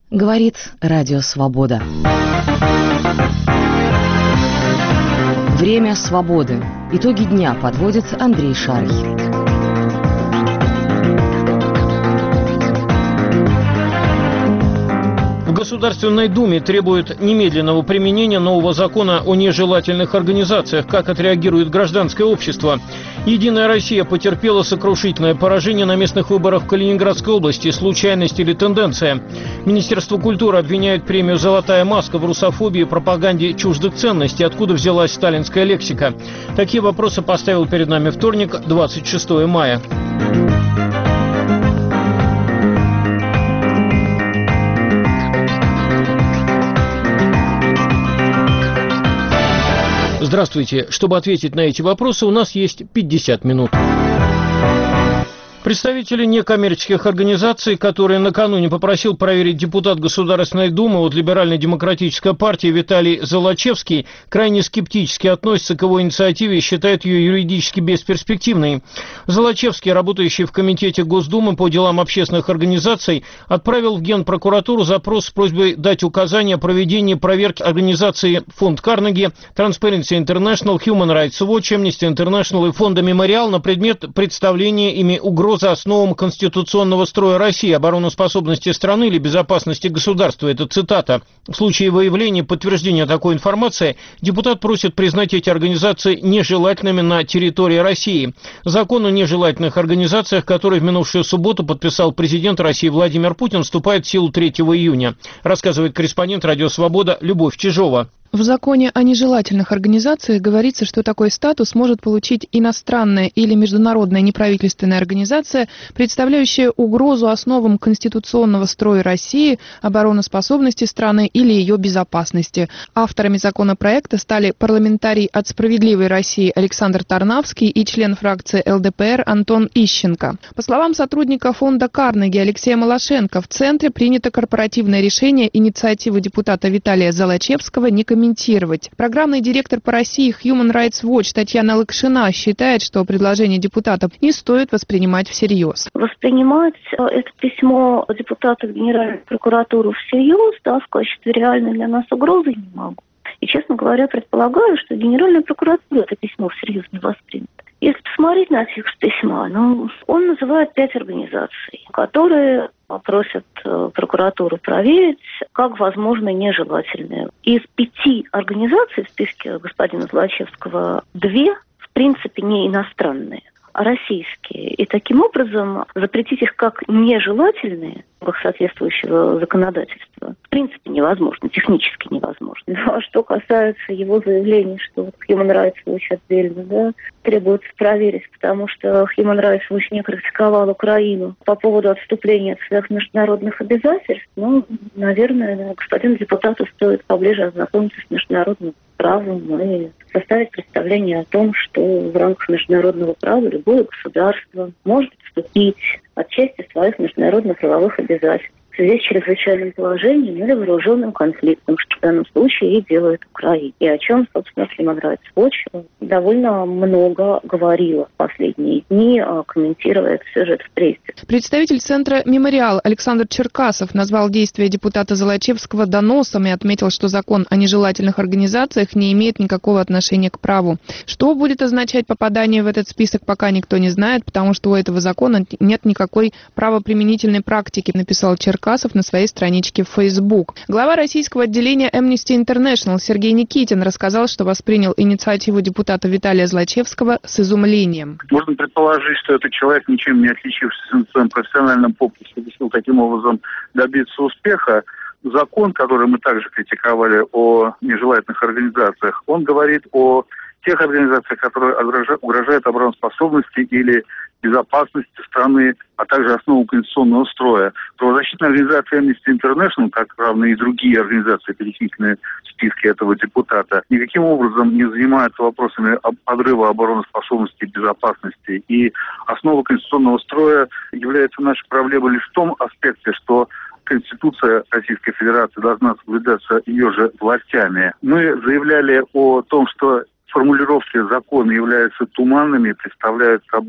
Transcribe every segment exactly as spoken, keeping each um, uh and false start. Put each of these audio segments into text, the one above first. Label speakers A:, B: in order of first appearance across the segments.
A: Говорит Радио Свобода. Время свободы. Итоги дня подводит Андрей Шарий.
B: В Государственной Думе требуют немедленного применения нового закона о нежелательных организациях. Как отреагирует гражданское общество? «Единая Россия» потерпела сокрушительное поражение на местных выборах в Калининградской области. Случайность или тенденция? Министерство культуры обвиняет премию «Золотая маска» в русофобии и пропаганде чуждых ценностей. Откуда взялась сталинская лексика? Такие вопросы поставил перед нами вторник, двадцать шестого мая. Здравствуйте. Чтобы ответить на эти вопросы, у нас есть пятьдесят минут. Представители некоммерческих организаций, которые накануне попросил проверить депутат Государственной Думы от Либерально-демократической партии Виталий Золочевский, крайне скептически относятся к его инициативе и считают ее юридически бесперспективной. Золочевский, работающий в Комитете Госдумы по делам общественных организаций, отправил в Генпрокуратуру запрос с просьбой дать указания о проведении проверки организации Фонд Карнеги, Transparency International, Human Rights Watch, Amnesty International и Фонда Мемориал на предмет представления ими угроз за основам конституционного строя России, обороноспособности страны или безопасности государства. Это цитата. В случае выявления подтверждения такой информации депутат просит признать эти организации нежелательными на территории России. Закон о нежелательных организациях, который в минувшую субботу подписал президент России Владимир Путин, вступает в силу третьего июня. Рассказывает корреспондент Радио Свобода Любовь Чижова.
C: В законе о нежелательных организациях говорится, что такой статус может получить иностранная или международная неправительственная организация, представляющая угрозу основам конституционного строя России, обороноспособности страны или ее безопасности. Авторами законопроекта стали парламентарий от «Справедливой России» Александр Тарнавский и член фракции эл дэ пэ эр Антон Ищенко. По словам сотрудника фонда Карнеги Алексея Малашенко, в Центре принято корпоративное решение инициативы депутата Виталия Золочевского не комментировать. комментировать. Программный директор по России Human Rights Watch Татьяна Лакшина считает, что предложение депутатов не стоит воспринимать всерьез.
D: Воспринимать это письмо депутата в Генеральную прокуратуру всерьез, да, в качестве реальной для нас угрозы не могу. И, честно говоря, предполагаю, что Генеральная прокуратура это письмо всерьез не воспримет. Если посмотреть на текст письма, ну, он называет пять организаций, которые просят э, прокуратуру проверить, как возможно нежелательные. Из пяти организаций в списке господина Золочевского две, в принципе, не иностранные, а российские. И таким образом запретить их как нежелательные в их соответствующего законодательства в принципе невозможно, технически невозможно. Ну, а что касается его заявлений, что вот Human Rights Watch отдельно, да, требуется проверить, потому что Human Rights Watch не критиковал Украину по поводу отступления от своих международных обязательств, ну, наверное, господину депутату стоит поближе ознакомиться с международным правом и составить представление о том, что в рамках международного права любое государство может отступить от части своих международных правовых обязательств в связи с чрезвычайным положением или вооруженным конфликтом, что в данном случае и делает Украина. И о чем, собственно, Human Rights Watch довольно много говорила в последние дни, комментируя сюжет в прессе.
C: Представитель Центра «Мемориал» Александр Черкасов назвал действия депутата Золочевского доносом и отметил, что закон о нежелательных организациях не имеет никакого отношения к праву. Что будет означать попадание в этот список, пока никто не знает, потому что у этого закона нет никакой правоприменительной практики, написал Черкасов на своей страничке в Facebook. Глава российского отделения Amnesty International Сергей Никитин рассказал, что воспринял инициативу депутата Виталия Золочевского с изумлением.
E: Можно предположить, что этот человек, ничем не отличившийся на своем профессиональном поприще, решил таким образом добиться успеха. Закон, который мы также критиковали, о нежелательных организациях, он говорит о тех организациях, которые угрожают обороноспособности или безопасности страны, а также основу конституционного строя. Правозащитная организация Amnesty International, как равно и другие организации, перечисленные в списке этого депутата, никаким образом не занимаются вопросами подрыва обороноспособности и безопасности. И основа конституционного строя является нашей проблемой лишь в том аспекте, что Конституция Российской Федерации должна соблюдаться ее же властями. Мы заявляли о том, что формулировки закона являются туманными, представляют собой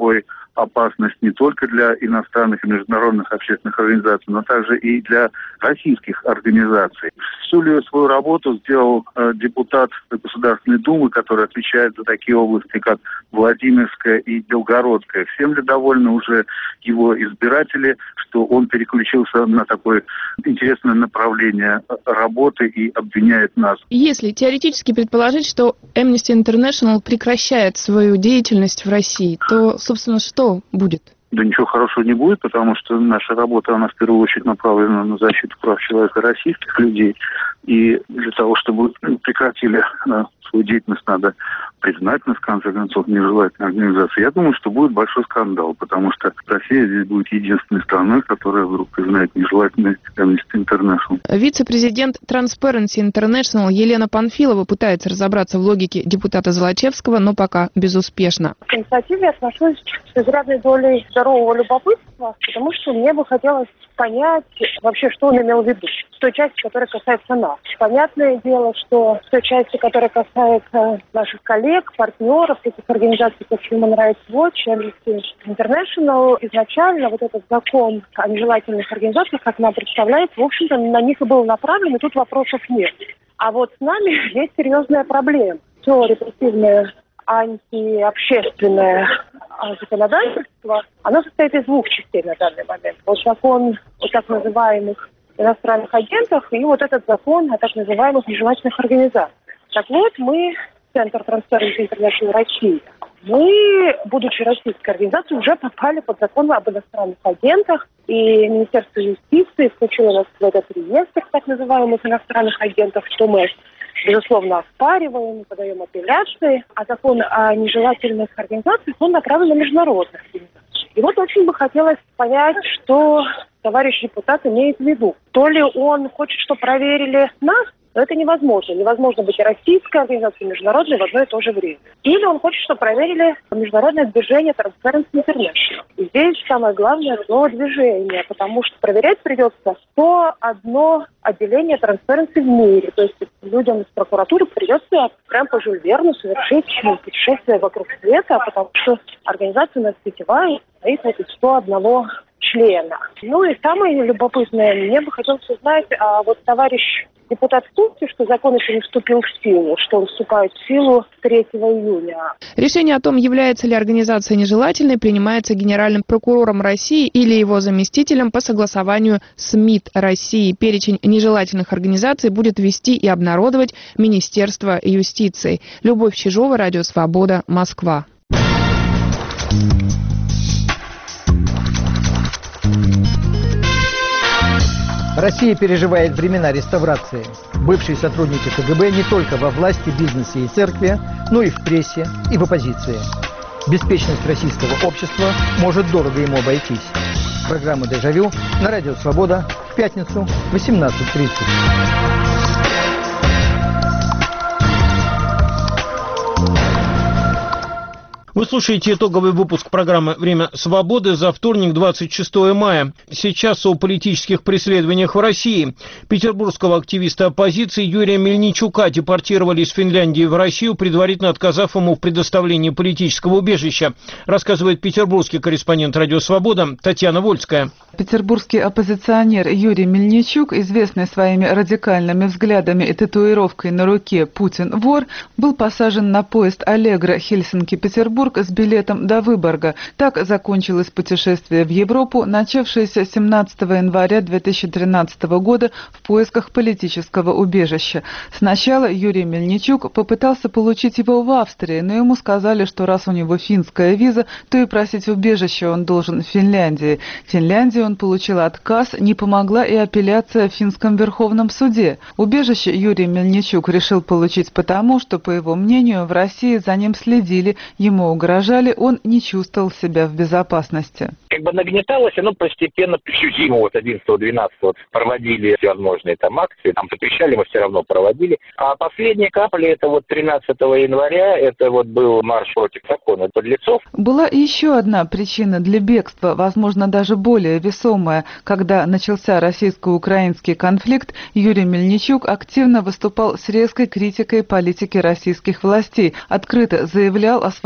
E: опасность не только для иностранных и международных общественных организаций, но также и для российских организаций. Всю ли свою работу сделал э, депутат Государственной Думы, который отвечает за такие области, как Владимирская и Белгородская. Всем ли довольны уже его избиратели, что он переключился на такое интересное направление работы и обвиняет нас?
C: Если теоретически предположить, что Amnesty International прекращает свою деятельность в России, то, собственно, что будет?
E: Да ничего хорошего не будет, потому что наша работа, она в первую очередь направлена на защиту прав человека российских людей. И для того, чтобы прекратили да, свою деятельность, надо признать, в конце концов, нежелательной организации. Я думаю, что будет большой скандал, потому что Россия здесь будет единственной страной, которая вдруг признает нежелательной Amnesty International.
C: Вице-президент Transparency International Елена Панфилова пытается разобраться в логике депутата Золочевского, но пока безуспешно.
F: К инициативе отношусь с изрядной долей здорового любопытства, потому что мне бы хотелось понять вообще, что он имел в виду. В той части, которая касается нас. Понятное дело, что в той части, которая касается наших коллег, партнеров, таких организаций, как Human Rights Watch, Amnesty International, изначально вот этот закон о нежелательных организациях, как нам представляется, в общем-то, на них и был направлен, и тут вопросов нет. А вот с нами есть серьезная проблема. Все репрессивное антиобщественное законодательство, оно состоит из двух частей на данный момент. Вот закон о так называемых иностранных агентах и вот этот закон о так называемых нежелательных организациях. Так вот, мы, Центр Transparency International России, мы, будучи российской организацией, уже попали под закон об иностранных агентах, и Министерство юстиции включило нас в этот реестр так называемых иностранных агентов, что мы, безусловно, оспариваем, подаем апелляции, а закон о нежелательных организациях, он направлен на международных организаций. И вот очень бы хотелось понять, что товарищ депутат имеет в виду. То ли он хочет, чтобы проверили нас, но это невозможно. Невозможно быть и российской организацией, и международной в одно и то же время. Или он хочет, чтобы проверили международное движение Transparency International. И здесь самое главное слово «движение», потому что проверять придется то одно отделение Transparency в мире. То есть людям из прокуратуры придется прям по Жюль Верну совершить путешествие вокруг света, потому что организация у нас сетевая, стоит вот из сто одного члена. Ну и самое любопытное, мне бы хотелось узнать, а вот товарищ депутат в курсе, что закон еще не вступил в силу, что он вступает в силу третьего июня.
C: Решение о том, является ли организация нежелательной, принимается генеральным прокурором России или его заместителем по согласованию с МИД России. Перечень нежелательных организаций будет вести и обнародовать Министерство юстиции. Любовь Чижова, Радио Свобода, Москва.
G: Россия переживает времена реставрации. Бывшие сотрудники КГБ не только во власти, бизнесе и церкви, но и в прессе, и в оппозиции. Беспечность российского общества может дорого ему обойтись. Программа «Дежавю» на Радио Свобода в пятницу в восемнадцать тридцать.
B: Вы слушаете итоговый выпуск программы «Время свободы» за вторник, двадцать шестое мая. Сейчас о политических преследованиях в России. Петербургского активиста оппозиции Юрия Мельничука депортировали из Финляндии в Россию, предварительно отказав ему в предоставлении политического убежища, рассказывает петербургский корреспондент «Радио Свобода» Татьяна Вольская.
H: Петербургский оппозиционер Юрий Мельничук, известный своими радикальными взглядами и татуировкой на руке «Путин вор», был посажен на поезд «Аллегро» Хельсинки-Петербург с билетом до Выборга. Так закончилось путешествие в Европу, начавшееся семнадцатого января две тысячи тринадцатого года в поисках политического убежища. Сначала Юрий Мельничук попытался получить его в Австрии, но ему сказали, что раз у него финская виза, то и просить убежища он должен в Финляндии. В Финляндии он получил отказ, не помогла и апелляция в финском Верховном суде. Убежище Юрий Мельничук решил получить потому, что, по его мнению, в России за ним следили, ему угрожали, он не чувствовал себя в безопасности.
I: Как бы нагнеталось, оно постепенно всю зиму, вот одиннадцатого-двенадцатого проводили всевозможные там акции, там запрещали, мы все равно проводили. А последняя капля, это вот тринадцатого января, это вот был марш против закона подлецов.
H: Была еще одна причина для бегства, возможно, даже более весомая. Когда начался российско-украинский конфликт, Юрий Мельничук активно выступал с резкой критикой политики российских властей, открыто заявлял о своем отношении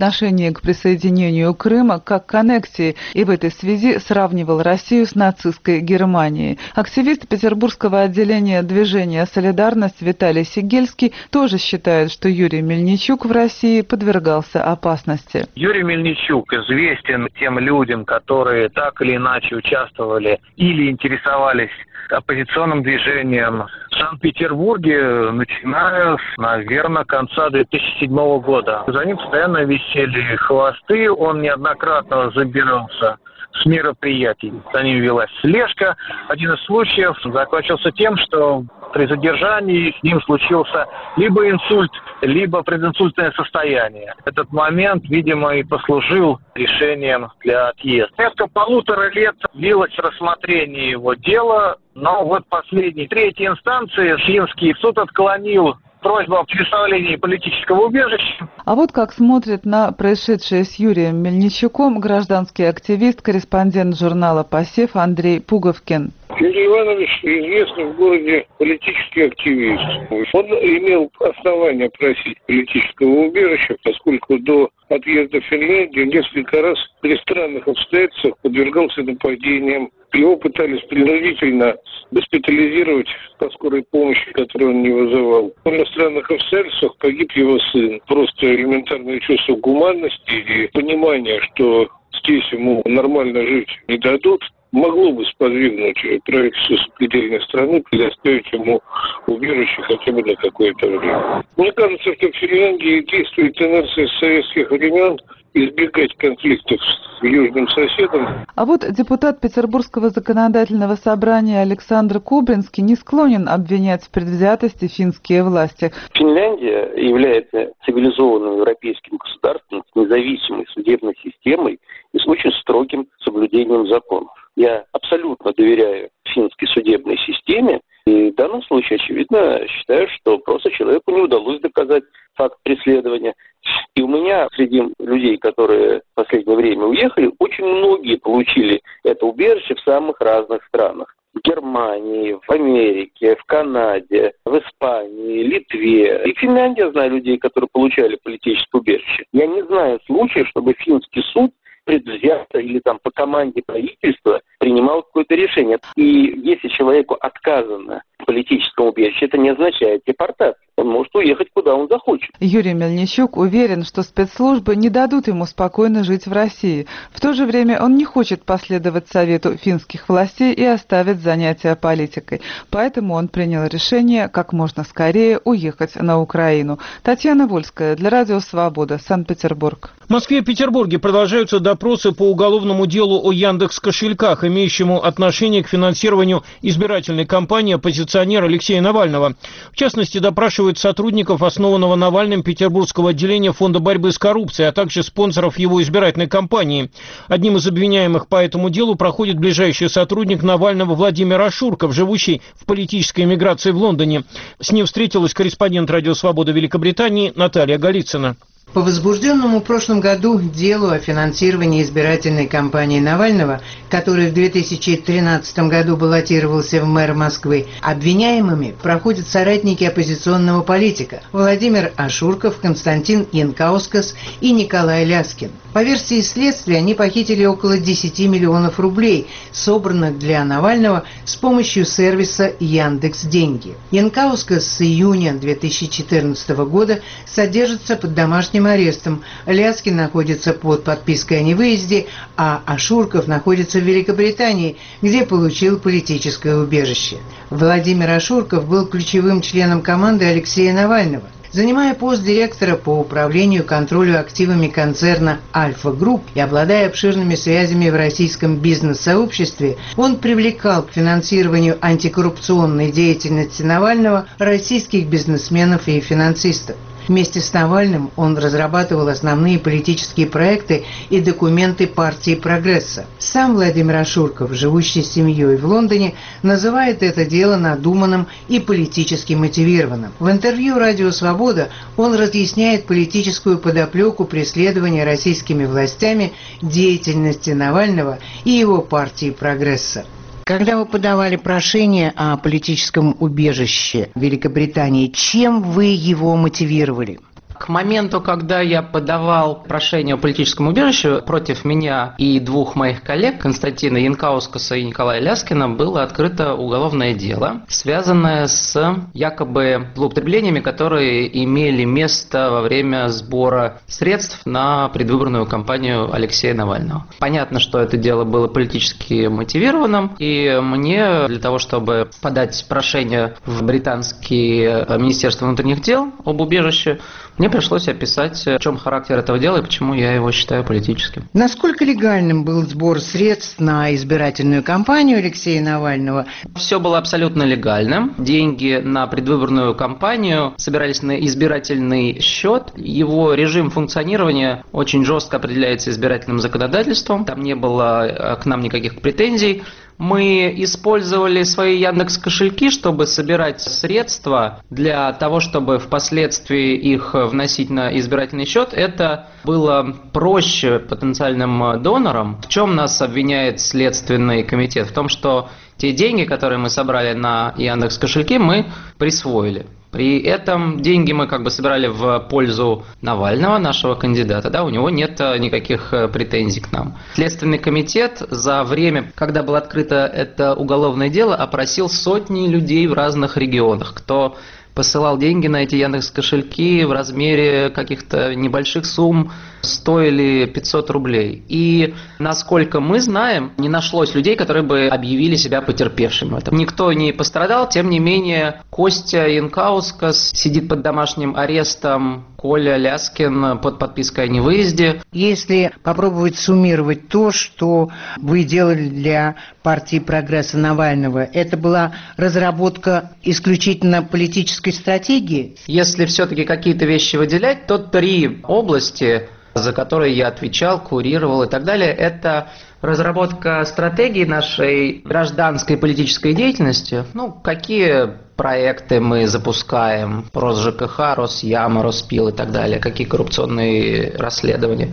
H: отношение к присоединению Крыма как к аннексии и в этой связи сравнивал Россию с нацистской Германией. Активист петербургского отделения движения «Солидарность» Виталий Сигельский тоже считает, что Юрий Мельничук в России подвергался опасности.
I: Юрий Мельничук известен тем людям, которые так или иначе участвовали или интересовались оппозиционным движением в Санкт-Петербурге, начиная с, наверное, конца две тысячи седьмого года. За ним постоянно висели хвосты, он неоднократно забирался с мероприятий. За ним велась слежка. Один из случаев закончился тем, что при задержании с ним случился либо инсульт, либо прединсультное состояние. Этот момент, видимо, и послужил решением для отъезда. Порядка полутора лет длилось рассмотрение его дела, но вот последней, третьей инстанции финский суд отклонил просьбу о предоставлении политического убежища.
H: А вот как смотрит на происшедшее с Юрием Мельничуком гражданский активист, корреспондент журнала «Посев» Андрей Пуговкин.
J: Юрий Иванович известный в городе политический активист. Он имел основания просить политического убежища, поскольку до отъезда в Финляндию несколько раз при странных обстоятельствах подвергался нападениям. Его пытались принудительно госпитализировать по скорой помощи, которую он не вызывал. На странных обстоятельствах погиб его сын. Просто элементарное чувство гуманности и понимание, что здесь ему нормально жить не дадут, могло бы сподвигнуть правительство сопредельной страны предоставить ему убежище хотя бы на какое-то время. Мне кажется, что в Финляндии действует тенденция с советских времен избегать конфликтов с южным соседом.
H: А вот депутат Петербургского законодательного собрания Александр Кобринский не склонен обвинять в предвзятости финские власти.
K: Финляндия является цивилизованным европейским государством с независимой судебной системой и с очень строгим соблюдением законов. Я абсолютно доверяю финской судебной системе, и в данном случае, очевидно, считаю, что просто человеку не удалось доказать факт преследования. И у меня среди людей, которые в последнее время уехали, очень многие получили это убежище в самых разных странах. В Германии, в Америке, в Канаде, в Испании, Литве. И в Финляндии я знаю людей, которые получали политическое убежище. Я не знаю случая, чтобы финский суд предвзято или там по команде правительства принимал какое-то решение. И если человеку отказано в политическом убежище, это не означает депортацию. Он может уехать, куда он захочет.
H: Юрий Мельничук уверен, что спецслужбы не дадут ему спокойно жить в России. В то же время он не хочет последовать совету финских властей и оставить занятия политикой. Поэтому он принял решение как можно скорее уехать на Украину. Татьяна Вольская для Радио Свобода, Санкт-Петербург.
B: В Москве и Петербурге продолжаются допросы по уголовному делу о Яндекс.Кошельках, имеющему отношение к финансированию избирательной кампании оппозиционера Алексея Навального. В частности, допрашивают сотрудников основанного Навальным петербургского отделения Фонда борьбы с коррупцией, а также спонсоров его избирательной кампании. Одним из обвиняемых по этому делу проходит ближайший сотрудник Навального Владимир Ашурков, живущий в политической эмиграции в Лондоне. С ним встретилась корреспондент Радио Свобода Великобритании Наталья Голицына.
L: По возбужденному в прошлом году делу о финансировании избирательной кампании Навального, который в две тысячи тринадцатом году баллотировался в мэр Москвы, обвиняемыми проходят соратники оппозиционного политика Владимир Ашурков, Константин Янкаускас и Николай Ляскин. По версии следствия, они похитили около десяти миллионов рублей, собранных для Навального с помощью сервиса Яндекс.Деньги. Янкаускас с июня две тысячи четырнадцатого года содержится под домашним арестом. Ляскин находится под подпиской о невыезде, а Ашурков находится в Великобритании, где получил политическое убежище. Владимир Ашурков был ключевым членом команды Алексея Навального. Занимая пост директора по управлению и контролю активами концерна «Альфа Групп» и обладая обширными связями в российском бизнес-сообществе, он привлекал к финансированию антикоррупционной деятельности Навального российских бизнесменов и финансистов. Вместе с Навальным он разрабатывал основные политические проекты и документы партии «Прогресса». Сам Владимир Ашурков, живущий с семьей в Лондоне, называет это дело надуманным и политически мотивированным. В интервью «Радио Свобода» он разъясняет политическую подоплеку преследования российскими властями деятельности Навального и его партии «Прогресса». Когда вы подавали прошение о политическом убежище в Великобритании, чем вы его мотивировали?
M: К моменту, когда я подавал прошение о политическом убежище, против меня и двух моих коллег, Константина Янкаускаса и Николая Ляскина, было открыто уголовное дело, связанное с якобы злоупотреблениями, которые имели место во время сбора средств на предвыборную кампанию Алексея Навального. Понятно, что это дело было политически мотивированным, и мне для того, чтобы подать прошение в британское Министерство внутренних дел об убежище, мне пришлось описать, в чем характер этого дела и почему я его считаю политическим.
L: Насколько легальным был сбор средств на избирательную кампанию Алексея Навального?
M: Все было абсолютно легальным. Деньги на предвыборную кампанию собирались на избирательный счет. Его режим функционирования очень жестко определяется избирательным законодательством. Там не было к нам никаких претензий. Мы использовали свои Яндекс.Кошельки, чтобы собирать средства для того, чтобы впоследствии их вносить на избирательный счет. Это было проще потенциальным донорам. В чем нас обвиняет Следственный комитет? В том, что те деньги, которые мы собрали на Яндекс.Кошельки, мы присвоили. При этом деньги мы как бы собирали в пользу Навального, нашего кандидата, да, у него нет никаких претензий к нам. Следственный комитет за время, когда было открыто это уголовное дело, опросил сотни людей в разных регионах, кто посылал деньги на эти Яндекс.Кошельки в размере каких-то небольших сумм, стоили пятьсот рублей. И, насколько мы знаем, не нашлось людей, которые бы объявили себя потерпевшими в этом. Никто не пострадал, тем не менее, Костя Янкаускас сидит под домашним арестом, Коля Ляскин под подпиской о невыезде.
L: Если попробовать суммировать то, что вы делали для партии «Прогресса» Навального, это была разработка исключительно политической стратегии?
M: Если все-таки какие-то вещи выделять, то три области, за которые я отвечал, курировал и так далее, это разработка стратегии нашей гражданской политической деятельности. Ну, какие проекты мы запускаем, РосЖКХ, Росяма, Роспил и так далее, какие коррупционные расследования.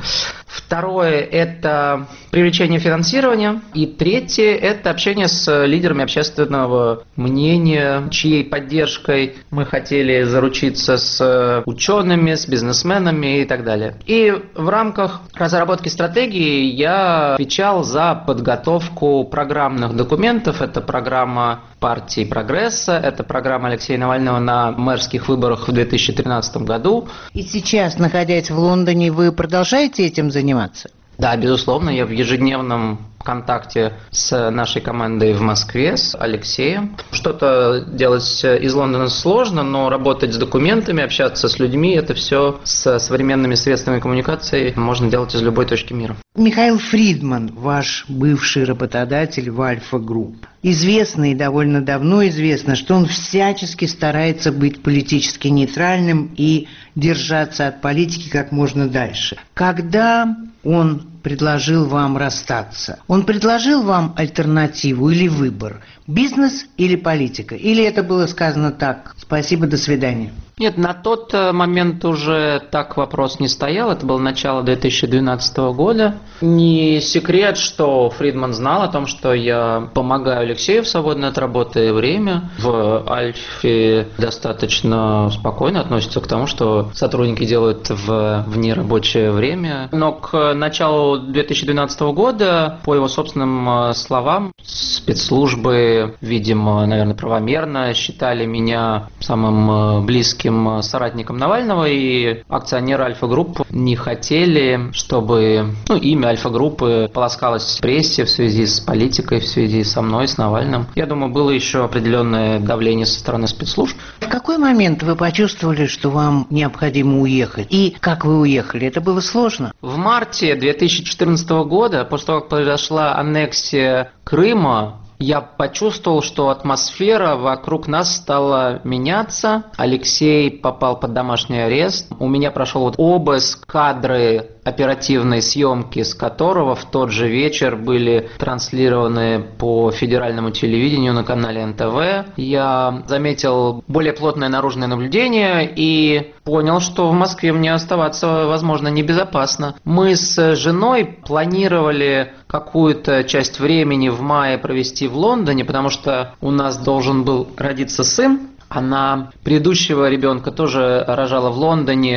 M: Второе – это привлечение финансирования. И третье – это общение с лидерами общественного мнения, чьей поддержкой мы хотели заручиться с учеными, с бизнесменами и так далее. И в рамках разработки стратегии я отвечал за подготовку программных документов. Это программа партии «Прогресса», это программа Алексея Навального на мэрских выборах в две тысячи тринадцатом году.
L: И сейчас, находясь в Лондоне, вы продолжаете этим заниматься?
M: Да, безусловно, я в ежедневном контакте с нашей командой в Москве, с Алексеем. Что-то делать из Лондона сложно, но работать с документами, общаться с людьми, это все с современными средствами коммуникации можно делать из любой точки мира.
L: Михаил Фридман, ваш бывший работодатель в Альфа Групп. Известно и довольно давно известно, что он всячески старается быть политически нейтральным и держаться от политики как можно дальше. Когда он предложил вам расстаться, он предложил вам альтернативу или выбор? Бизнес или политика? Или это было сказано так: спасибо, до свидания?
M: Нет, на тот момент уже так вопрос не стоял. Это было начало две тысячи двенадцатого года. Не секрет, что Фридман знал о том, что я помогаю Алексею в свободное от работы время. В Альфе достаточно спокойно относятся к тому, что сотрудники делают в внерабочее время. Но к началу две тысячи двенадцатого года, по его собственным словам, спецслужбы, видимо, наверное, правомерно считали меня самым близким соратником Навального, и акционеры Альфа-групп не хотели, чтобы ну, имя Альфа-группы полоскалось в прессе в связи с политикой, в связи со мной, с Навальным. Я думаю, было еще определенное давление со стороны спецслужб.
L: В какой момент вы почувствовали, что вам необходимо уехать? И как вы уехали? Это было сложно?
M: В марте две тысячи четырнадцатого года, после того, как произошла аннексия Крыма, я почувствовал, что атмосфера вокруг нас стала меняться. Алексей попал под домашний арест. У меня прошел вот обыск, кадры оперативной съемки, с которого в тот же вечер были транслированы по федеральному телевидению на канале эн тэ вэ. Я заметил более плотное наружное наблюдение и понял, что в Москве мне оставаться, возможно, небезопасно. Мы с женой планировали какую-то часть времени в мае провести в Лондоне, потому что у нас должен был родиться сын. Она предыдущего ребенка тоже рожала в Лондоне,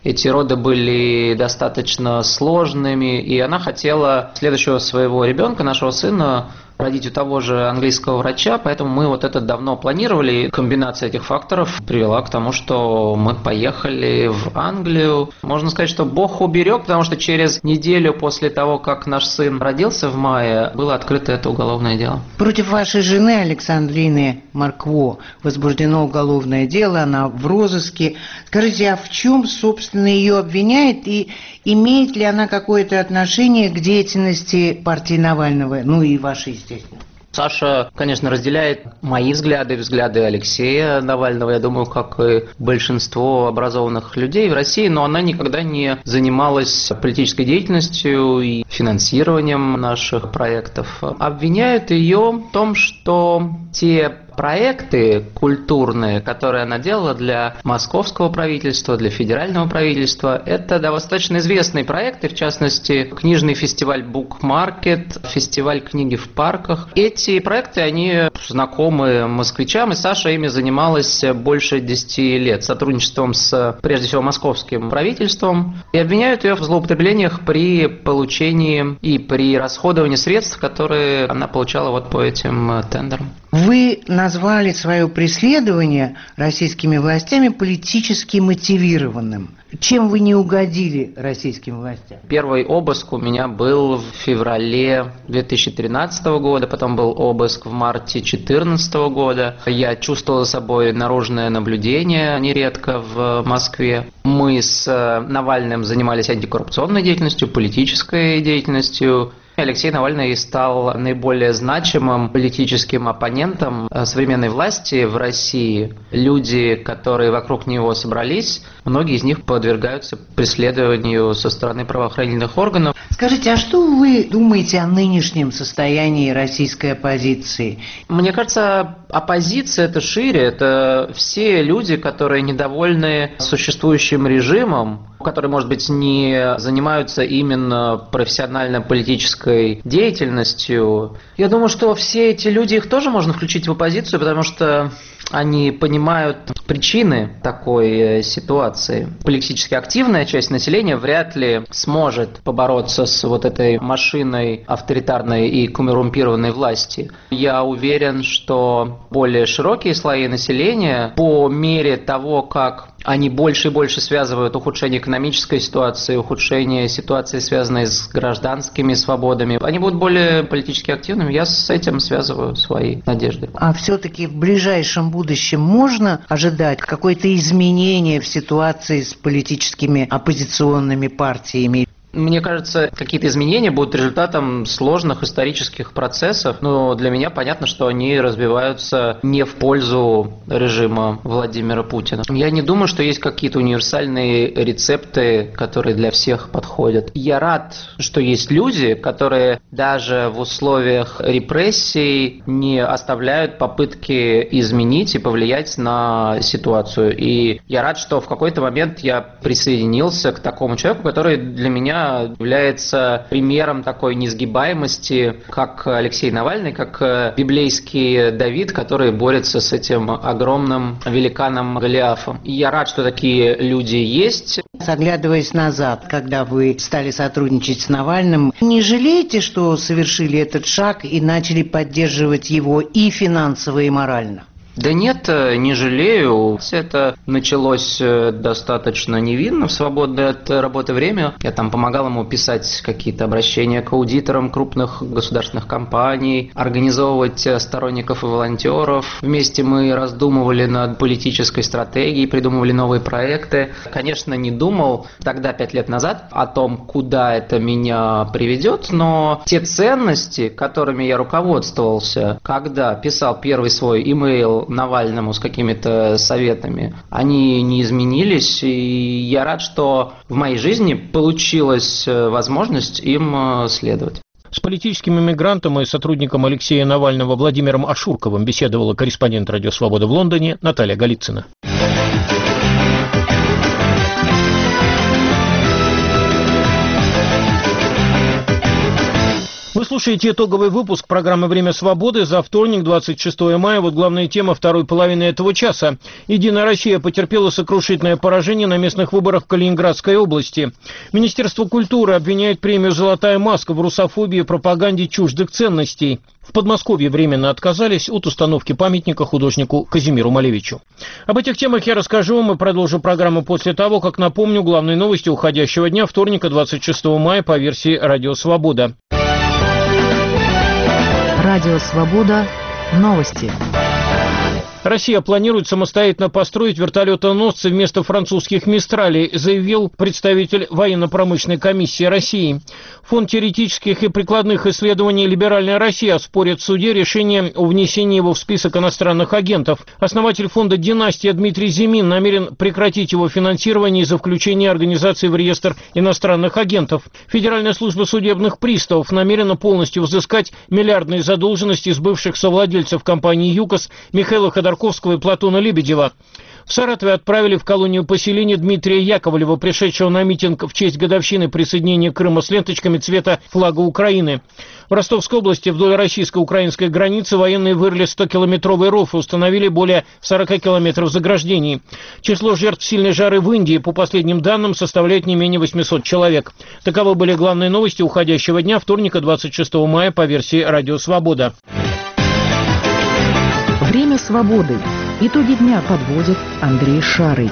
M: Эти роды были достаточно сложными, и она хотела следующего своего ребенка, нашего сына, родить у того же английского врача, поэтому мы вот это давно планировали. Комбинация этих факторов привела к тому, что мы поехали в Англию. Можно сказать, что Бог уберег, потому что через неделю после того, как наш сын родился в мае, было открыто это уголовное дело.
L: Против вашей жены Александрины Маркво возбуждено уголовное дело, она в розыске. Скажите, а в чем, собственно, ее обвиняет и имеет ли она какое-то отношение к деятельности партии Навального, ну и вашей, естественно?
M: Саша, конечно, разделяет мои взгляды и взгляды Алексея Навального, я думаю, как и большинство образованных людей в России, но она никогда не занималась политической деятельностью и финансированием наших проектов. Обвиняют ее в том, что те проекты культурные, которые она делала для московского правительства, для федерального правительства, это достаточно известные проекты, в частности, книжный фестиваль Book Market, фестиваль книги в парках. Эти проекты, они знакомы москвичам, и Саша ими занималась больше десяти лет, сотрудничеством с, прежде всего, московским правительством, и обвиняют ее в злоупотреблениях при получении и при расходовании средств, которые она получала вот по этим тендерам.
L: Вы назвали свое преследование российскими властями политически мотивированным. Чем вы не угодили российским властям?
M: Первый обыск у меня был в феврале две тысячи тринадцатого года, потом был обыск в марте две тысячи четырнадцатого года. Я чувствовал за собой наружное наблюдение нередко в Москве. Мы с Навальным занимались антикоррупционной деятельностью, политической деятельностью. Алексей Навальный стал наиболее значимым политическим оппонентом современной власти в России. Люди, которые вокруг него собрались, многие из них подвергаются преследованию со стороны правоохранительных органов.
L: Скажите, а что вы думаете о нынешнем состоянии российской оппозиции?
M: Мне кажется, оппозиция – это шире, это все люди, которые недовольны существующим режимом, которые, может быть, не занимаются именно профессионально-политической деятельностью. Я думаю, что все эти люди, их тоже можно включить в оппозицию, потому что они понимают причины такой ситуации. Политически активная часть населения вряд ли сможет побороться с вот этой машиной авторитарной и коррумпированной власти. Я уверен, что более широкие слои населения по мере того, как они больше и больше связывают ухудшение экономической ситуации, ухудшение ситуации, связанной с гражданскими свободами. Они будут более политически активными. Я с этим связываю свои надежды.
L: А все-таки в ближайшем будущем можно ожидать какое-то изменение в ситуации с политическими оппозиционными партиями?
M: Мне кажется, какие-то изменения будут результатом сложных исторических процессов, но для меня понятно, что они развиваются не в пользу режима Владимира Путина. Я не думаю, что есть какие-то универсальные рецепты, которые для всех подходят. Я рад, что есть люди, которые даже в условиях репрессий не оставляют попытки изменить и повлиять на ситуацию. И я рад, что в какой-то момент я присоединился к такому человеку, который для меня является примером такой несгибаемости, как Алексей Навальный, как библейский Давид, который борется с этим огромным великаном Голиафом. И я рад, что такие люди есть.
L: Оглядываясь назад, когда вы стали сотрудничать с Навальным, не жалеете, что совершили этот шаг и начали поддерживать его и финансово, и морально?
M: Да нет, не жалею. Это началось достаточно невинно, в свободное от работы время. Я там помогал ему писать какие-то обращения к аудиторам крупных государственных компаний, организовывать сторонников и волонтеров. Вместе мы раздумывали над политической стратегией, придумывали новые проекты. Конечно, не думал тогда, пять лет назад, о том, куда это меня приведет, но те ценности, которыми я руководствовался, когда писал первый свой имейл Навальному с какими-то советами, они не изменились, и я рад, что в моей жизни получилась возможность им следовать.
B: С политическим иммигрантом и сотрудником Алексея Навального Владимиром Ашурковым беседовала корреспондент «Радио Свобода» в Лондоне Наталья Голицына. Вы слушаете итоговый выпуск программы «Время свободы» за вторник, двадцать шестое мая. Вот главная тема второй половины этого часа. «Единая Россия» потерпела сокрушительное поражение на местных выборах в Калининградской области. Министерство культуры обвиняет премию «Золотая маска» в русофобии и пропаганде чуждых ценностей. В Подмосковье временно отказались от установки памятника художнику Казимиру Малевичу. Об этих темах я расскажу вам и продолжу программу после того, как напомню главные новости уходящего дня, вторника, двадцать шестого мая, по версии «Радио Свобода».
A: Радио Свобода. Новости.
B: Россия планирует самостоятельно построить вертолетоносцы вместо французских «Мистралей», заявил представитель военно-промышленной комиссии России. Фонд теоретических и прикладных исследований «Либеральная Россия» оспорит в суде решение о внесении его в список иностранных агентов. Основатель фонда «Династия» Дмитрий Зимин намерен прекратить его финансирование из-за включения организации в реестр иностранных агентов. Федеральная служба судебных приставов намерена полностью взыскать миллиардные задолженности с бывших совладельцев компании «ЮКОС» Михаила Ходорковского и Платона Лебедева. В Саратове отправили в колонию поселения Дмитрия Яковлева, пришедшего на митинг в честь годовщины присоединения Крыма с ленточками цвета флага Украины. В Ростовской области вдоль российско-украинской границы военные вырыли стокилометровый ров и установили более сорока километров заграждений. Число жертв сильной жары в Индии, по последним данным, составляет не менее восьмисот человек. Таковы были главные новости уходящего дня, вторника, двадцать шестого мая, по версии «Радио Свобода».
A: Время свободы. Итоги дня подводит Андрей Шарый.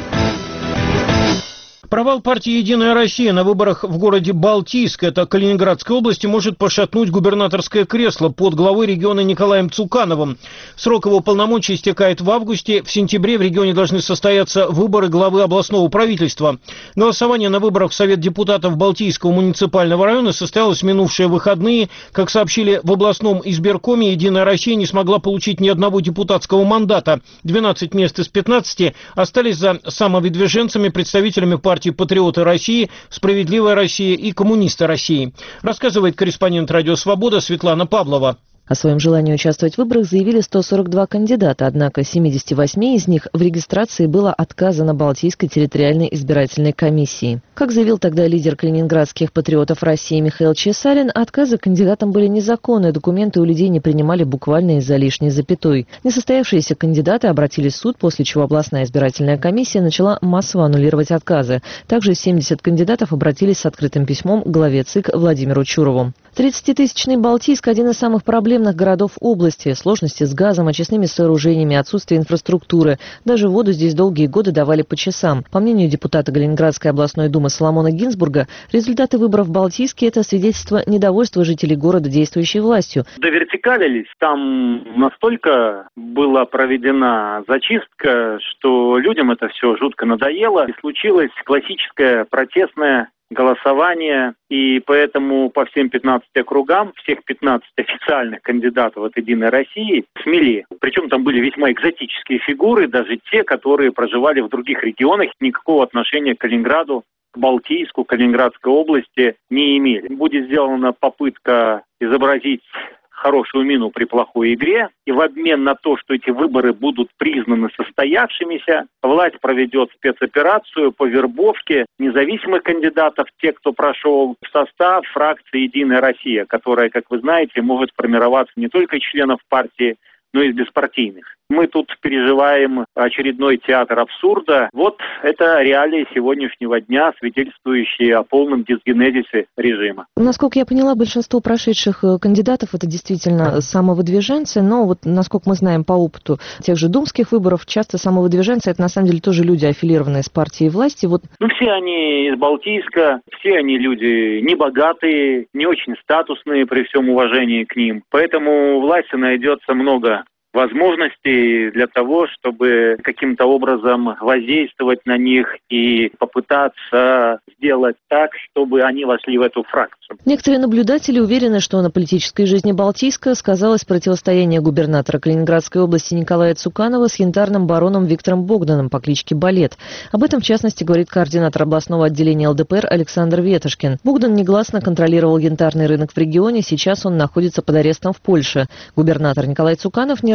B: Провал партии «Единая Россия» на выборах в городе Балтийск, это Калининградской области, может пошатнуть губернаторское кресло под главой региона Николаем Цукановым. Срок его полномочий истекает в августе. В сентябре в регионе должны состояться выборы главы областного правительства. Голосование на выборах в Совет депутатов Балтийского муниципального района состоялось в минувшие выходные. Как сообщили в областном избиркоме, «Единая Россия» не смогла получить ни одного депутатского мандата. двенадцать мест из пятнадцати остались за самовыдвиженцами, представителями партии «Патриоты России», «Справедливая Россия» и «Коммунисты России». Рассказывает корреспондент «Радио Свобода» Светлана Павлова.
N: О своем желании участвовать в выборах заявили сто сорок два кандидата, однако семидесяти восьми из них в регистрации было отказано Балтийской территориальной избирательной комиссии. Как заявил тогда лидер калининградских патриотов России Михаил Чесарин, отказы кандидатам были незаконны, документы у людей не принимали буквально из-за лишней запятой. Несостоявшиеся кандидаты обратились в суд, после чего областная избирательная комиссия начала массово аннулировать отказы. Также семьдесят кандидатов обратились с открытым письмом к главе ЦИК Владимиру Чурову. тридцатитысячный Балтийск – один из самых проблемных городов области. Сложности с газом, очистными сооружениями, отсутствие инфраструктуры. Даже воду здесь долгие годы давали по часам. По мнению депутата Калининградской областной думы Соломона Гинзбурга, результаты выборов в Балтийске – это свидетельство недовольства жителей города действующей властью.
O: Довертикалились. Там настолько была проведена зачистка, что людям это все жутко надоело. И случилось классическое протестное голосование, и поэтому по всем пятнадцати округам, всех пятнадцать официальных кандидатов от «Единой России» смели. Причем там были весьма экзотические фигуры, даже те, которые проживали в других регионах, никакого отношения к Калининграду, к Балтийску, Калининградской области не имели. Будет сделана попытка изобразить хорошую мину при плохой игре, и в обмен на то, что эти выборы будут признаны состоявшимися, власть проведет спецоперацию по вербовке независимых кандидатов, тех, кто прошел в состав фракции «Единая Россия», которая, как вы знаете, может формироваться не только из членов партии, но и из беспартийных. Мы тут переживаем очередной театр абсурда. Вот это реалии сегодняшнего дня, свидетельствующие о полном дисгенезисе режима.
N: Насколько я поняла, большинство прошедших кандидатов это действительно самовыдвиженцы, но вот насколько мы знаем по опыту тех же думских выборов, часто самовыдвиженцы это на самом деле тоже люди, аффилированные с партией власти. Вот...
O: Ну, все они из Балтийска, все они люди небогатые, не очень статусные при всем уважении к ним. Поэтому у власти найдется много возможностей для того, чтобы каким-то образом воздействовать на них и попытаться сделать так, чтобы они вошли в эту фракцию.
N: Некоторые наблюдатели уверены, что на политической жизни Балтийска сказалось противостояние губернатора Калининградской области Николая Цуканова с янтарным бароном Виктором Богданом по кличке Балет. Об этом, в частности, говорит координатор областного отделения эл дэ пэ эр Александр Ветошкин. Богдан негласно контролировал янтарный рынок в регионе, сейчас он находится под арестом в Польше. Губернатор Николай Цуканов не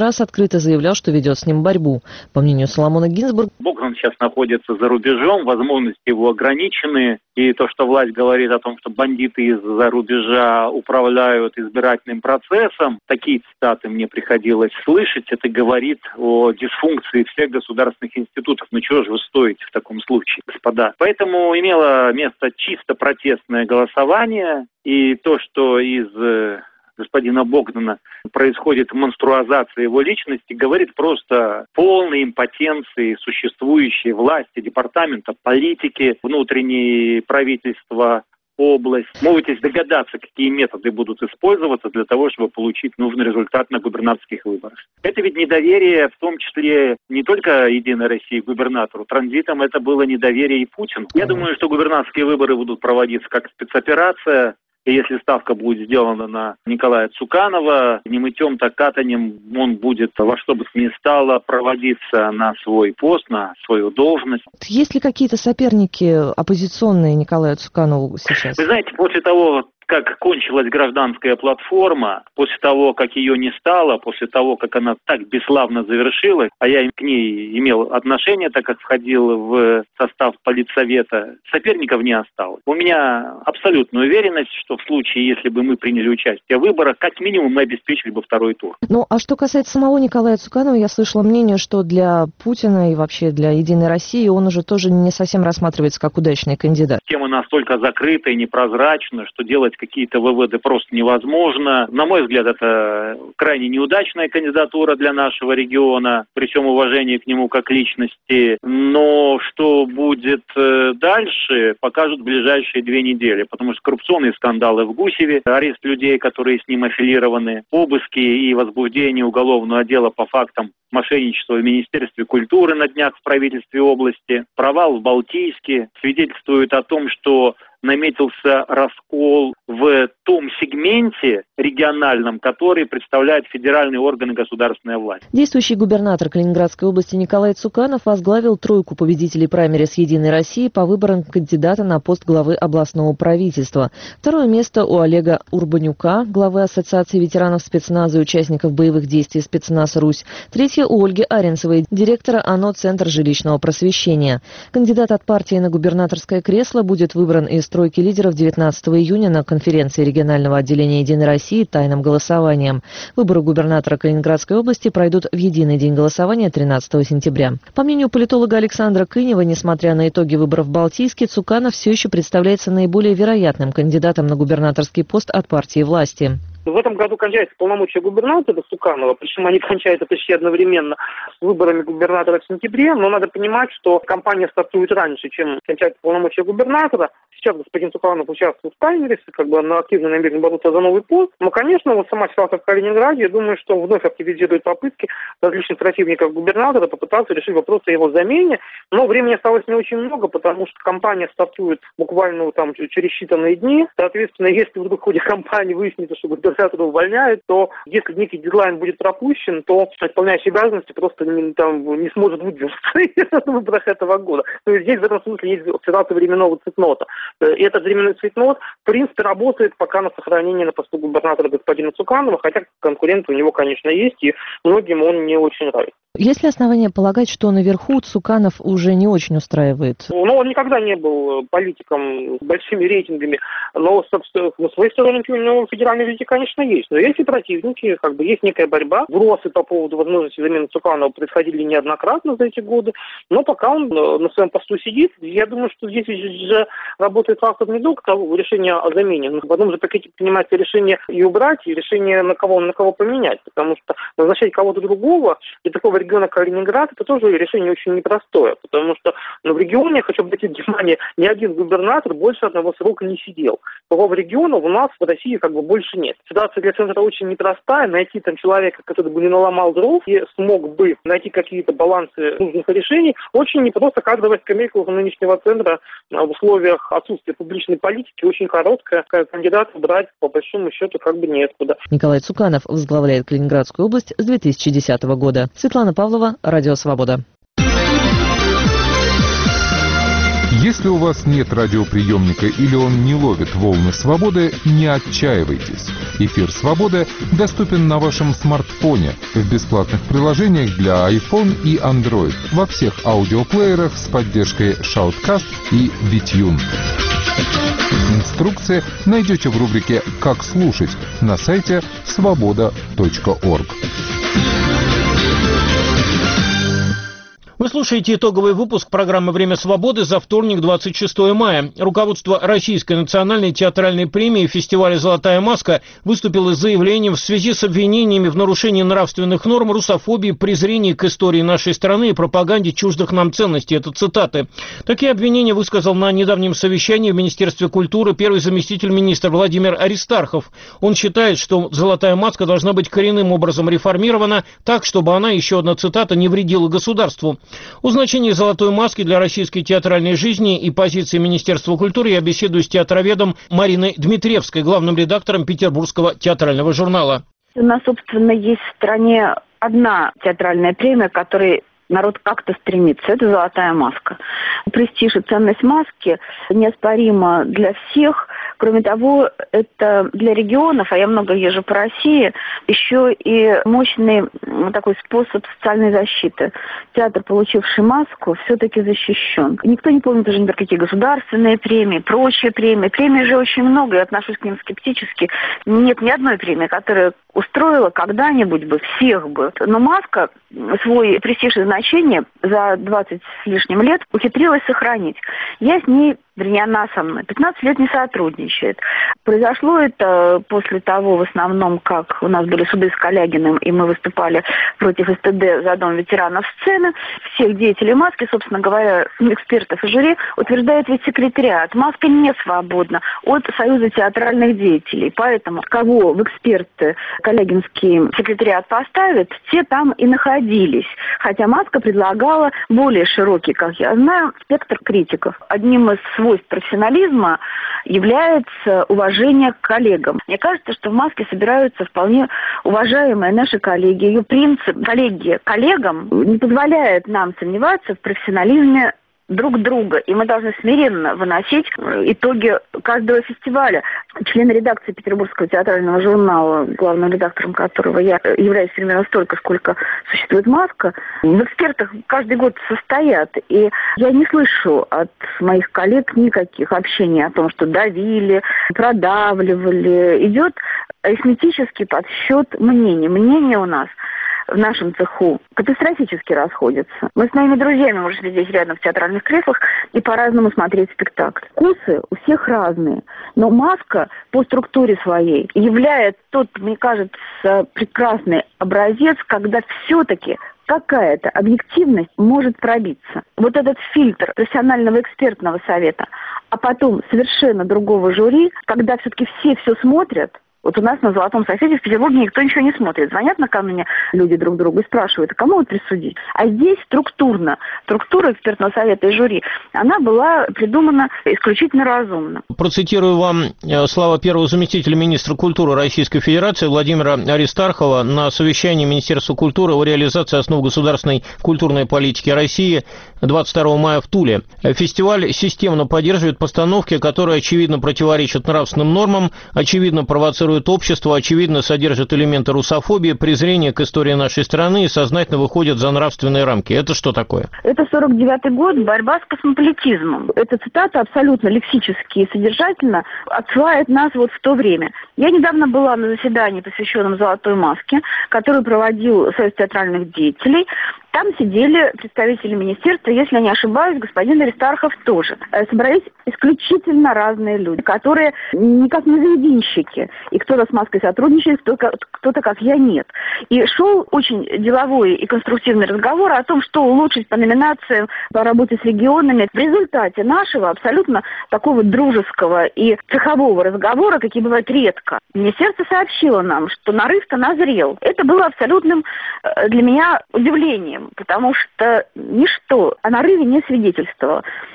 N: раз открыто заявлял, что ведет с ним борьбу. По мнению Соломона Гинзбурга,
O: Богдан сейчас находится за рубежом, возможности его ограничены. И то, что власть говорит о том, что бандиты из-за рубежа управляют избирательным процессом, такие цитаты мне приходилось слышать, это говорит о дисфункции всех государственных институтов. Ну чего же вы стоите в таком случае, господа? Поэтому имело место чисто протестное голосование, и то, что из господина Богдана происходит монструазация его личности, говорит просто о полной импотенции существующей власти, департамента политики, внутренней правительства, область. Можете догадаться, какие методы будут использоваться для того, чтобы получить нужный результат на губернаторских выборах. Это ведь недоверие, в том числе не только Единой России к губернатору. Транзитом это было недоверие и Путину. Я думаю, что губернаторские выборы будут проводиться как спецоперация. И если ставка будет сделана на Николая Цуканова, не мытьем, так катанем он будет во что бы то ни стало проводиться на свой пост, на свою должность.
N: Есть ли какие-то соперники оппозиционные Николаю Цуканову сейчас?
O: Вы знаете, после того, как кончилась гражданская платформа, после того, как ее не стало, после того, как она так бесславно завершилась, а я к ней имел отношение, так как входил в состав политсовета, соперников не осталось. У меня абсолютная уверенность, что в случае, если бы мы приняли участие в выборах, как минимум мы обеспечили бы второй тур.
N: Ну, а что касается самого Николая Цуканова, я слышала мнение, что для Путина и вообще для Единой России он уже тоже не совсем рассматривается как удачный кандидат.
O: Тема настолько закрыта и непрозрачна, что делать какие-то выводы просто невозможно. На мой взгляд, это крайне неудачная кандидатура для нашего региона, при всем уважении к нему как личности. Но что будет дальше, покажут в ближайшие две недели, потому что коррупционные скандалы в Гусеве, арест людей, которые с ним аффилированы, обыски и возбуждение уголовного дела по фактам мошенничества в Министерстве культуры на днях в правительстве области, провал в Балтийске свидетельствует о том, что наметился раскол в том сегменте региональном, который представляет федеральные органы государственной власти.
N: Действующий губернатор Калининградской области Николай Цуканов возглавил тройку победителей праймериз Единой России по выборам кандидата на пост главы областного правительства. Второе место у Олега Урбанюка, главы Ассоциации ветеранов спецназа и участников боевых действий «Спецназ Русь». Третье у Ольги Аренцевой, директора ОНО «Центр жилищного просвещения». Кандидат от партии на губернаторское кресло будет выбран из тройки лидеров девятнадцатого июня на конференции регионального отделения Единой России тайным голосованием. Выборы губернатора Калининградской области пройдут в единый день голосования тринадцатого сентября. По мнению политолога Александра Кынева, несмотря на итоги выборов в Балтийске, Цуканов все еще представляется наиболее вероятным кандидатом на губернаторский пост от партии власти.
P: В этом году кончаются полномочия губернатора Цуканова, причем они кончаются почти одновременно с выборами губернатора в сентябре, но надо понимать, что кампания стартует раньше, чем кончаются полномочия губернатора. Сейчас господин Цуканов участвует в праймериз, как бы она активно намерена бороться за новый пост. Но, конечно, вот сама ситуация в Калининграде, я думаю, что вновь активизирует попытки различных противников губернатора попытаться решить вопрос о его замене. Но времени осталось не очень много, потому что кампания стартует буквально там через считанные дни. Соответственно, если вдруг в ходе кампании выяснится, что губернатора увольняют, то если некий дедлайн будет пропущен, то исполняющий обязанности просто не, там, не сможет выдвинуться на выборах этого года. То есть здесь в этом смысле есть ситуация временного цейтнота. И этот временной цейтнот, в принципе, работает пока на сохранение на посту губернатора господина Цуканова, хотя конкуренты у него, конечно, есть, и многим он не очень нравится.
N: Есть ли основания полагать, что наверху Цуканов уже не очень устраивает?
P: Ну, он никогда не был политиком с большими рейтингами, но, собственно, на своей сторонке у него федеральные рейтинги, конечно, есть. Но есть и противники, как бы есть некая борьба. Вбросы по поводу возможности замены Цуканова происходили неоднократно за эти годы, но пока он на своем посту сидит, я думаю, что здесь же работает фактор не только того решения о замене, но в одном же пакете принимается решение и убрать, и решение на кого, на кого поменять, потому что назначать кого-то другого и такого региона Калининград, это тоже решение очень непростое, потому что ну, в регионе, хочу обратить внимание, ни один губернатор больше одного срока не сидел. Такого региона у нас в России как бы больше нет. Ситуация для центра очень непростая, найти там человека, который бы не наломал дров и смог бы найти какие-то балансы нужных решений, очень непросто. Кадровая скамейка у нынешнего центра в условиях отсутствия публичной политики очень короткая, кандидата брать по большому счету как бы неоткуда.
N: Николай Цуканов возглавляет Калининградскую область с две тысячи десятого года. Светлана Павлова, Радио Свобода.
Q: Если у вас нет радиоприемника или он не ловит волны свободы, не отчаивайтесь. Эфир «Свободы» доступен на вашем смартфоне в бесплатных приложениях для iPhone и Android во всех аудиоплеерах с поддержкой Shoutcast и Bitune. Инструкции найдете в рубрике «Как слушать» на сайте свобода точка орг.
B: Вы слушаете итоговый выпуск программы «Время свободы» за вторник, двадцать шестое мая. Руководство Российской национальной театральной премии фестиваля «Золотая маска» выступило с заявлением в связи с обвинениями в нарушении нравственных норм, русофобии, презрении к истории нашей страны и пропаганде чуждых нам ценностей. Это цитаты. Такие обвинения высказал на недавнем совещании в Министерстве культуры первый заместитель министра Владимир Аристархов. Он считает, что «Золотая маска» должна быть коренным образом реформирована так, чтобы она, еще одна цитата, не вредила государству. О значении «Золотой маски» для российской театральной жизни и позиции Министерства культуры я беседую с театроведом Мариной Дмитриевской, главным редактором Петербургского театрального журнала.
R: У нас, собственно, есть в стране одна театральная премия, к которой народ как-то стремится. Это «Золотая маска». Престиж и ценность маски неоспорима для всех. Кроме того, это для регионов, а я много езжу по России, еще и мощный такой способ социальной защиты. Театр, получивший маску, все-таки защищен. Никто не помнит уже, например, какие государственные премии, прочие премии. Премий же очень много, я отношусь к ним скептически. Нет ни одной премии, которая устроила когда-нибудь бы, всех бы. Но маска свой престиж и значение за двадцать с лишним лет ухитрилась сохранить. Я с ней, вернее, она со мной пятнадцать лет не сотрудничает. Произошло это после того, в основном, как у нас были суды с Калягиным, и мы выступали против СТД за Дом ветеранов сцены. Всех деятелей маски, собственно говоря, экспертов и жюри, утверждает ведь секретариат. Маска не свободна от Союза театральных деятелей. Поэтому кого в эксперты Калягинский секретариат поставит, те там и находились. Хотя маска предлагала более широкий, как я знаю, спектр критиков. Одним из свойств профессионализма является уважение к коллегам. Мне кажется, что в маске собираются вполне уважаемые наши коллеги. Ее принцип коллеги коллегам не позволяет нам сомневаться в профессионализме друг друга, и мы должны смиренно выносить итоги каждого фестиваля. Член редакции Петербургского театрального журнала, главным редактором которого я являюсь примерно столько, сколько существует маска, в экспертах каждый год состоят, и я не слышу от моих коллег никаких общений о том, что давили, продавливали. Идет арифметический подсчет мнений. Мнения у нас в нашем цеху катастрофически расходятся. Мы с моими друзьями можем сидеть рядом в театральных креслах и по-разному смотреть спектакль. Вкусы у всех разные, но маска по структуре своей является тот, мне кажется, прекрасный образец, когда все-таки какая-то объективность может пробиться. Вот этот фильтр профессионального экспертного совета, а потом совершенно другого жюри, когда все-таки все все смотрят. Вот у нас на «Золотом софите» в Петербурге никто ничего не смотрит. Звонят накануне люди друг другу и спрашивают, а кому вот присудить? А здесь структурно, структура экспертного совета и жюри, она была придумана исключительно разумно.
B: Процитирую вам слова первого заместителя министра культуры Российской Федерации Владимира Аристархова на совещании Министерства культуры о реализации основ государственной культурной политики России двадцать второго мая в Туле. Фестиваль системно поддерживает постановки, которые очевидно противоречат нравственным нормам, очевидно провоцируют общество, очевидно содержит элементы русофобии, презрения к истории нашей страны и сознательно выходит за нравственные рамки. Это что такое?
R: Это сорок девятый год, борьба с космополитизмом. Эта цитата абсолютно лексически и содержательно отсылает нас вот в то время. Я недавно была на заседании, посвященном «Золотой маске», который проводил Союз театральных деятелей. Там сидели представители министерства, если я не ошибаюсь, господин Аристархов тоже. Собрались исключительно разные люди, которые никак не заединщики. И кто-то с маской сотрудничает, кто-то, кто-то, как я, нет. И шел очень деловой и конструктивный разговор о том, что улучшить по номинациям, по работе с регионами. В результате нашего абсолютно такого дружеского и цехового разговора, какие бывают редко, министерство сообщило нам, что нарыв-то назрел. Это было абсолютным для меня удивлением, потому что ничто о нарыве не свидетельствовало.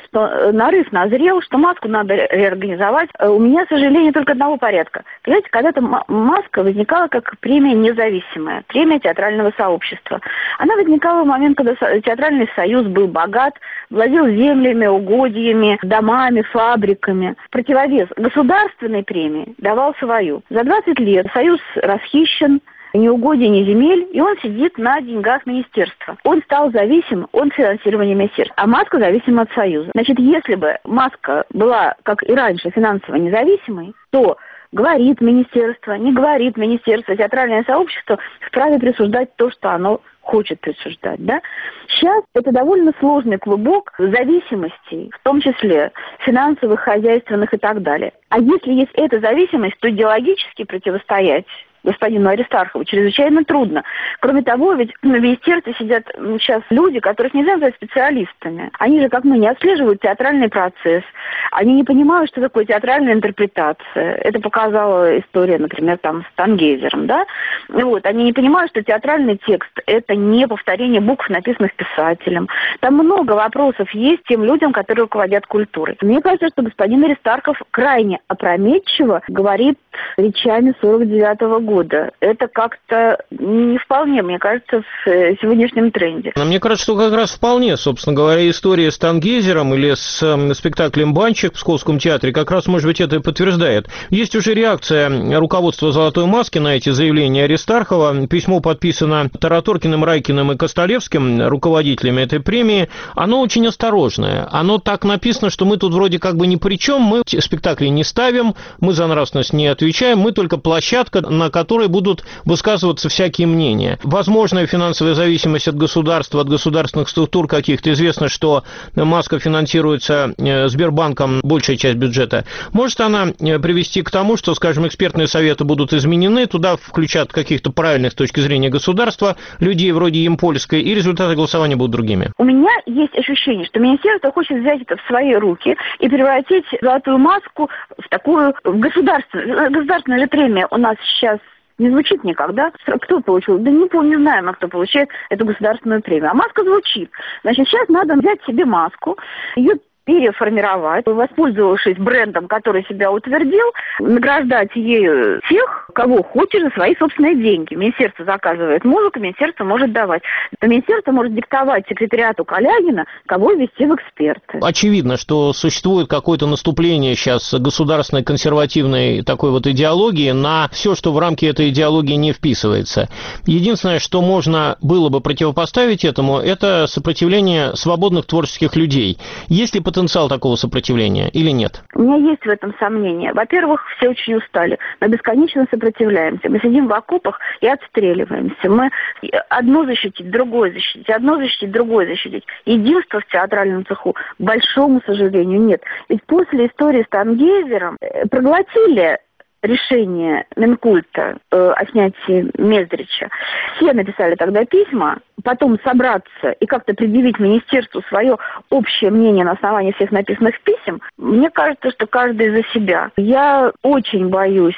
R: что нарыв назрел, что маску надо реорганизовать. У меня, к сожалению, только одного порядка. Понимаете, когда-то маска возникала как премия независимая, премия театрального сообщества. Она возникала в момент, когда театральный союз был богат, владел землями, угодьями, домами, фабриками. Противовес государственной премии давал свою. За двадцать лет союз расхищен, ни угодий, ни земель, и он сидит на деньгах министерства. Он стал зависим от финансирования министерства, а маска зависима от союза. Значит, если бы маска была, как и раньше, финансово независимой, то говорит министерство, не говорит министерство, театральное сообщество вправе присуждать то, что оно хочет присуждать, да? Сейчас это довольно сложный клубок зависимостей, в том числе финансовых, хозяйственных и так далее. А если есть эта зависимость, то идеологически противостоять господину Аристархову чрезвычайно трудно. Кроме того, ведь на министерстве сидят сейчас люди, которых нельзя назвать специалистами. Они же, как мы, не отслеживают театральный процесс. Они не понимают, что такое театральная интерпретация. Это показала история, например, там с Тангейзером, да? Вот. Они не понимают, что театральный текст – это не повторение букв, написанных писателем. Там много вопросов есть тем людям, которые руководят культурой. Мне кажется, что господин Аристархов крайне опрометчиво говорит речами сорок девятого года. Это как-то не вполне, мне кажется, в сегодняшнем тренде.
B: Но мне кажется, что как раз вполне, собственно говоря, история с Тангейзером или с э, спектаклем «Банщик» в Псковском театре как раз, может быть, это и подтверждает. Есть уже реакция руководства «Золотой маски» на эти заявления Аристархова. Письмо подписано Тараторкиным, Райкиным и Костолевским, руководителями этой премии. Оно очень осторожное. Оно так написано, что мы тут вроде как бы ни при чем, мы спектакли не ставим, мы за нравственность не отвечаем, мы только площадка, на которой будут высказываться всякие мнения. Возможная финансовая зависимость от государства, от государственных структур каких-то. Известно, что маска финансируется Сбербанком, большая часть бюджета. Может она привести к тому, что, скажем, экспертные советы будут изменены, туда включат каких-то правильных с точки зрения государства людей вроде Емпольской, и результаты голосования будут другими?
R: У меня есть ощущение, что министерство хочет взять это в свои руки и превратить «Золотую маску» в такую в государственную. Государственная же премия у нас сейчас не звучит никогда. Кто получил? Да не помню, не знаем, кто получает эту государственную премию. А маска звучит. Значит, сейчас надо взять себе маску, ее переформировать, воспользовавшись брендом, который себя утвердил, награждать ею тех, кого хочешь, за свои собственные деньги. Министерство заказывает музыку, министерство может давать. Министерство может диктовать секретариату Калягина, кого ввести в эксперты.
B: Очевидно, что существует какое-то наступление сейчас государственной консервативной такой вот идеологии на все, что в рамки этой идеологии не вписывается. Единственное, что можно было бы противопоставить этому, это сопротивление свободных творческих людей. Есть ли потенциал такого сопротивления или нет?
R: У меня есть в этом сомнения. Во-первых, все очень устали. Мы бесконечно сопротивляемся. Мы сидим в окопах и отстреливаемся. Мы одно защитить, другое защитить, одно защитить, другое защитить. Единства в театральном цеху, к большому сожалению, нет. Ведь после истории с Тангейзером проглотили решение Минкульта э, о снятии Мездрича. Все написали тогда письма, потом собраться и как-то предъявить министерству свое общее мнение на основании всех написанных писем. Мне кажется, что каждый за себя. Я очень боюсь,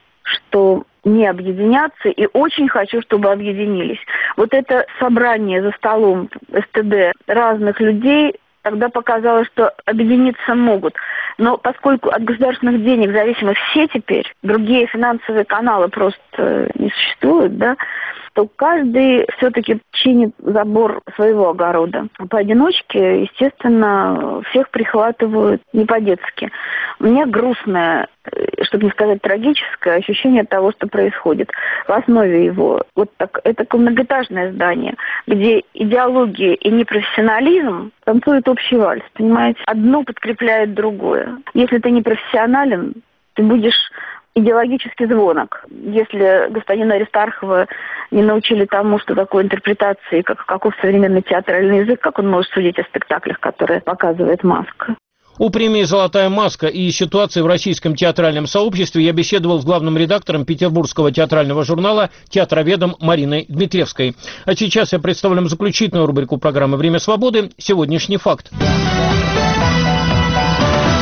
R: что не объединятся, и очень хочу, чтобы объединились. Вот это собрание за столом СТД разных людей тогда показалось, что объединиться могут. Но поскольку от государственных денег зависимы все теперь, другие финансовые каналы просто не существуют, да, то каждый все-таки чинит забор своего огорода. Поодиночке, естественно, всех прихватывают не по-детски. У меня грустное, чтобы не сказать трагическое, ощущение того, что происходит. В основе его вот так, это многоэтажное здание, где идеология и непрофессионализм танцуют общий вальс, понимаете? Одно подкрепляет другое. Если ты не профессионален, ты будешь идеологически звонок. Если господина Аристархова не научили тому, что такое интерпретации, как, каков современный театральный язык, как он может судить о спектаклях, которые показывает маска?
B: О премии «Золотая маска» и ситуации в российском театральном сообществе я беседовал с главным редактором петербургского театрального журнала театроведом Мариной Дмитриевской. А сейчас я представлю заключительную рубрику программы «Время свободы» «Сегодняшний факт».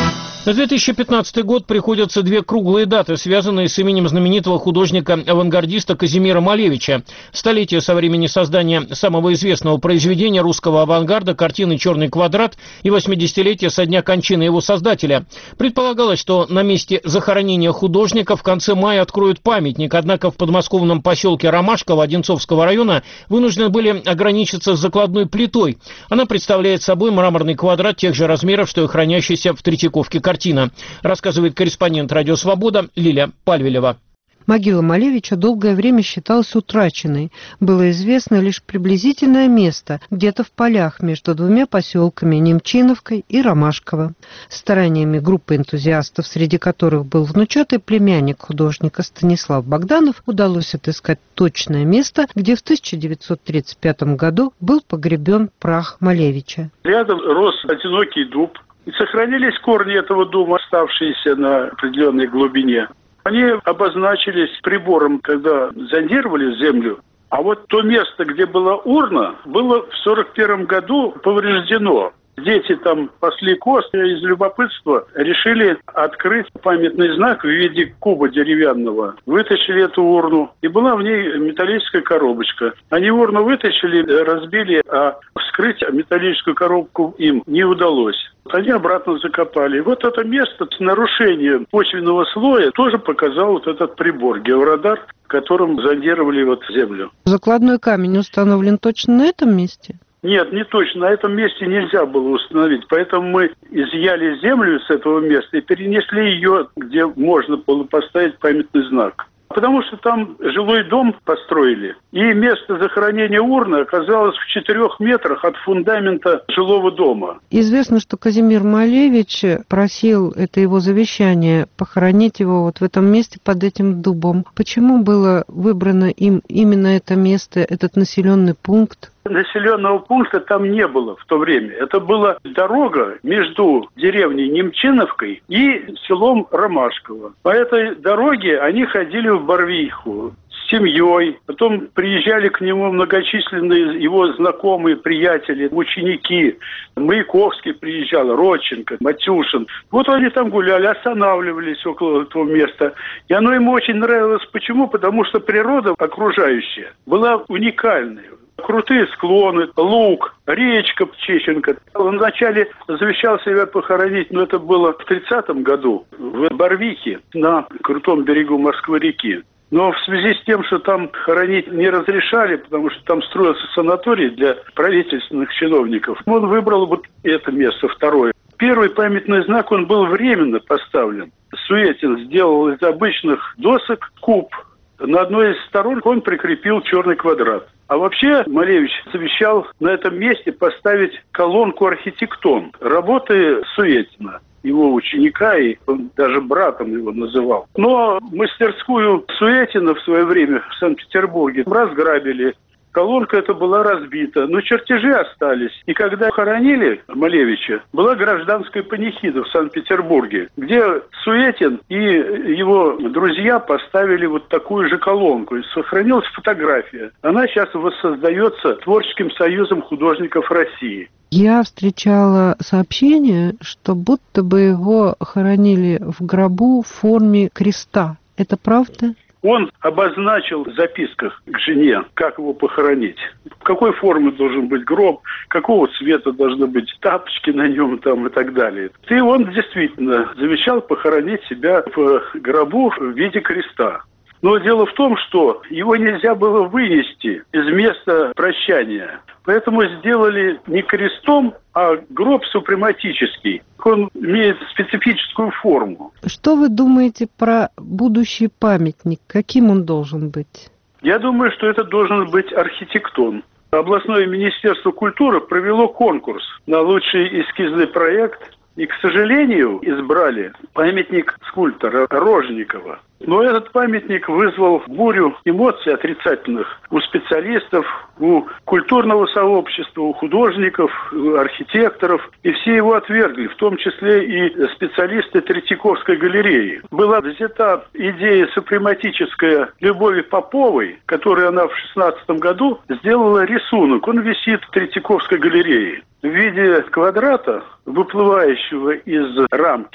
B: На две тысячи пятнадцатый год приходятся две круглые даты, связанные с именем знаменитого художника-авангардиста Казимира Малевича. Столетие со времени создания самого известного произведения русского авангарда картины «Черный квадрат» и восьмидесятилетие со дня кончины его создателя. Предполагалось, что на месте захоронения художника в конце мая откроют памятник, однако в подмосковном поселке Ромашково Одинцовского района вынуждены были ограничиться закладной плитой. Она представляет собой мраморный квадрат тех же размеров, что и хранящийся в Третьяковке картина. Рассказывает корреспондент «Радио Свобода» Лиля Пальвелева.
S: Могила Малевича долгое время считалась утраченной. Было известно лишь приблизительное место, где-то в полях между двумя поселками Немчиновкой и Ромашково. Стараниями группы энтузиастов, среди которых был внучатый племянник художника Станислав Богданов, удалось отыскать точное место, где в тысяча девятьсот тридцать пятом году был погребен прах Малевича.
T: Рядом рос одинокий дуб. И сохранились корни этого дуба, оставшиеся на определенной глубине. Они обозначились прибором, когда зондировали землю. А вот то место, где была урна, было в сорок первом году повреждено. Дети там пасли коз, и из любопытства решили открыть памятный знак в виде куба деревянного. Вытащили эту урну, и была в ней металлическая коробочка. Они урну вытащили, разбили, а вскрыть металлическую коробку им не удалось. Они обратно закопали. И вот это место с нарушением почвенного слоя тоже показал вот этот прибор, георадар, которым зондировали вот землю.
S: Закладной камень установлен точно на этом месте?
T: Нет, не точно. На этом месте нельзя было установить. Поэтому мы изъяли землю с этого места и перенесли ее, где можно было поставить памятный знак. Потому что там жилой дом построили, и место захоронения урны оказалось в четырех метрах от фундамента жилого дома.
S: Известно, что Казимир Малевич просил, это его завещание, похоронить его вот в этом месте под этим дубом. Почему было выбрано им именно это место, этот населенный пункт?
T: Населенного пункта там не было в то время. Это была дорога между деревней Немчиновкой и селом Ромашково. По этой дороге они ходили в Барвиху с семьей. Потом приезжали к нему многочисленные его знакомые, приятели, ученики. Маяковский приезжал, Родченко, Матюшин. Вот они там гуляли, останавливались около этого места. И оно ему очень нравилось. Почему? Потому что природа окружающая была уникальной. Крутые склоны, луг, речка Чеченко. Он вначале завещал себя похоронить, но это было в тридцатом году в Барвихе на крутом берегу Москвы-реки. Но в связи с тем, что там хоронить не разрешали, потому что там строился санаторий для правительственных чиновников, он выбрал вот это место, второе. Первый памятный знак, он был временно поставлен. Суетин сделал из обычных досок куб. На одной из сторон он прикрепил черный квадрат. А вообще Малевич завещал на этом месте поставить колонку «Архитектон». Работы Суетина, его ученика, и он даже братом его называл. Но мастерскую Суетина в свое время в Санкт-Петербурге разграбили. Колонка эта была разбита, но чертежи остались. И когда хоронили Малевича, была гражданская панихида в Санкт-Петербурге, где Суетин и его друзья поставили вот такую же колонку. И сохранилась фотография. Она сейчас воссоздается Творческим союзом художников России.
S: Я встречала сообщение, что будто бы его хоронили в гробу в форме креста. Это правда?
T: Он обозначил в записках к жене, как его похоронить. Какой формы должен быть гроб, какого цвета должны быть тапочки на нем там и так далее. И он действительно завещал похоронить себя в гробу в виде креста. Но дело в том, что его нельзя было вынести из места прощания. Поэтому сделали не крестом, а гроб супрематический. Он имеет специфическую форму.
S: Что вы думаете про будущий памятник? Каким он должен быть?
T: Я думаю, что это должен быть архитектон. Областное министерство культуры провело конкурс на лучший эскизный проект. И, к сожалению, избрали памятник скульптора Рожникова. Но этот памятник вызвал бурю эмоций отрицательных у специалистов, у культурного сообщества, у художников, у архитекторов. И все его отвергли, в том числе и специалисты Третьяковской галереи. Была взята идея супрематическая Любови Поповой, которую она в шестнадцатом году сделала рисунок. Он висит в Третьяковской галерее в виде квадрата, выплывающего из рамки.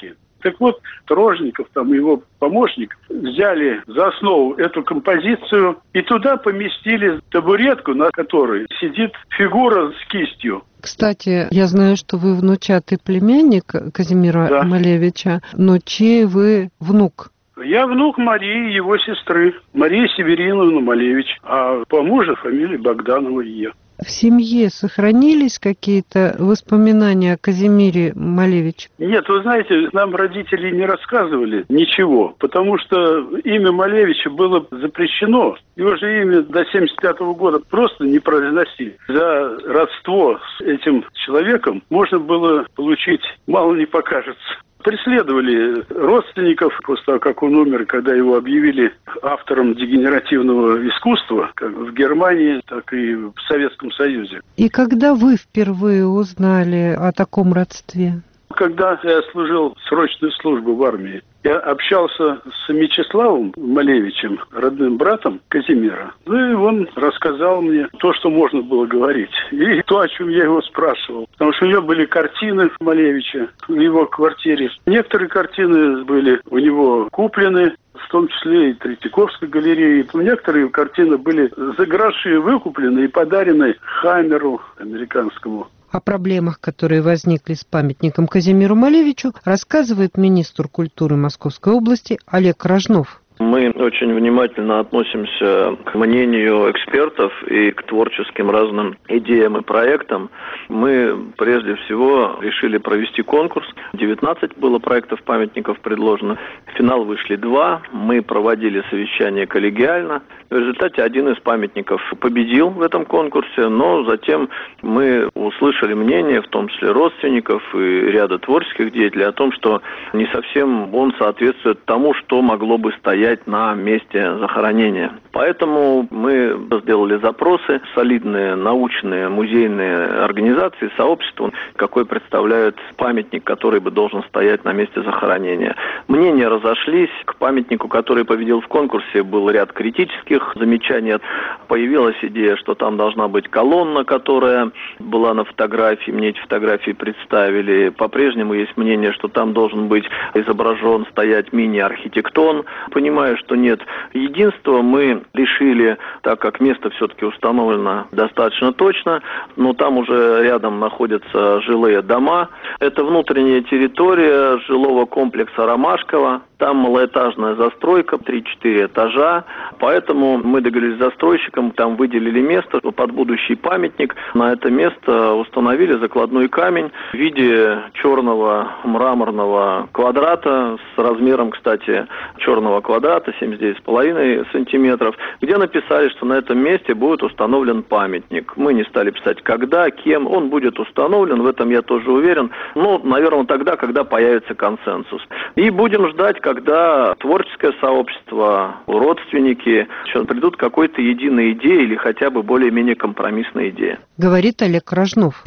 T: Так вот, Трожников, там его помощник, взяли за основу эту композицию и туда поместили табуретку, на которой сидит фигура с кистью.
S: Кстати, я знаю, что вы внучатый племянник Казимира да. Малевича, но чей вы внук?
T: Я внук Марии, его сестры, Марии Севериновны Малевич, а по мужу фамилия Богданова Е.
S: В семье сохранились какие-то воспоминания о Казимире Малевиче?
T: Нет, вы знаете, нам родители не рассказывали ничего, потому что имя Малевича было запрещено. Его же имя до семьдесят пятого года просто не произносили. За родство с этим человеком можно было получить, мало не покажется. Преследовали родственников после того, как он умер, когда его объявили автором дегенеративного искусства, как в Германии, так и в Советском Союзе.
S: И когда вы впервые узнали о таком родстве?
T: Когда я служил срочную службу в армии, я общался с Мечиславом Малевичем, родным братом Казимира. Ну и он рассказал мне то, что можно было говорить. И то, о чем я его спрашивал. Потому что у него были картины Малевича в его квартире. Некоторые картины были у него куплены, в том числе и Третьяковской галереи. Некоторые картины были за гроши выкуплены и подарены Хаммеру американскому.
S: О проблемах, которые возникли с памятником Казимиру Малевичу, рассказывает министр культуры Московской области Олег Рожнов.
U: Мы очень внимательно относимся к мнению экспертов и к творческим разным идеям и проектам. Мы прежде всего решили провести конкурс. девятнадцать было проектов памятников предложено. В финал вышли два. Мы проводили совещание коллегиально. В результате один из памятников победил в этом конкурсе, но затем мы услышали мнение, в том числе родственников и ряда творческих деятелей, о том, что не совсем он соответствует тому, что могло бы стоять на месте захоронения. Поэтому мы сделали запросы, солидные научные, музейные организации, сообщества, какой представляют памятник, который бы должен стоять на месте захоронения. Мнения разошлись. К памятнику, который победил в конкурсе, был ряд критических замечаний. Появилась идея, что там должна быть колонна, которая была на фотографии. Мне эти фотографии представили. По-прежнему есть мнение, что там должен быть изображен, стоять мини-архитектон. Понимаю, что нет единства. Мы решили, так как место все-таки установлено достаточно точно, но там уже рядом находятся жилые дома. Это внутренняя территория жилого комплекса Ромашково. Там малоэтажная застройка, три-четыре этажа. Поэтому мы договорились с застройщиком, там выделили место под будущий памятник. На это место установили закладной камень в виде черного мраморного квадрата с размером, кстати, черного квадрата семьдесят девять с половиной сантиметров, где написали, что на этом месте будет установлен памятник. Мы не стали писать, когда, кем он будет установлен, в этом я тоже уверен. Ну, наверное, тогда, когда появится консенсус. И будем ждать, когда творческое сообщество, родственники придут к какой-то единой идее или хотя бы более-менее компромиссной идее.
S: Говорит Олег Рожнов.